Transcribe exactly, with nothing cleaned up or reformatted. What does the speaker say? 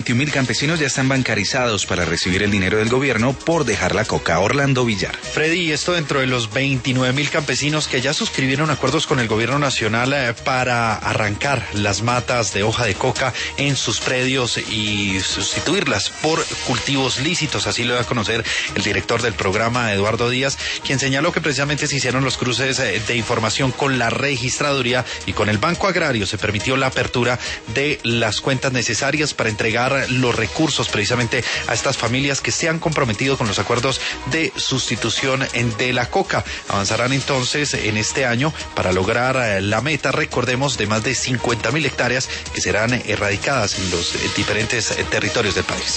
veintiún mil campesinos ya están bancarizados para recibir el dinero del gobierno por dejar la coca. Orlando Villar. Freddy, esto dentro de los veintinueve mil campesinos que ya suscribieron acuerdos con el gobierno nacional eh, para arrancar las matas de hoja de coca en sus predios y sustituirlas por cultivos lícitos. Así lo da a conocer el director del programa, Eduardo Díaz, quien señaló que precisamente se hicieron los cruces eh, de información con la registraduría y con el Banco Agrario. Se permitió la apertura de las cuentas necesarias para entregar los recursos precisamente a estas familias que se han comprometido con los acuerdos de sustitución de la coca. Avanzarán entonces en este año para lograr la meta, recordemos, de más de cincuenta mil hectáreas que serán erradicadas en los diferentes territorios del país.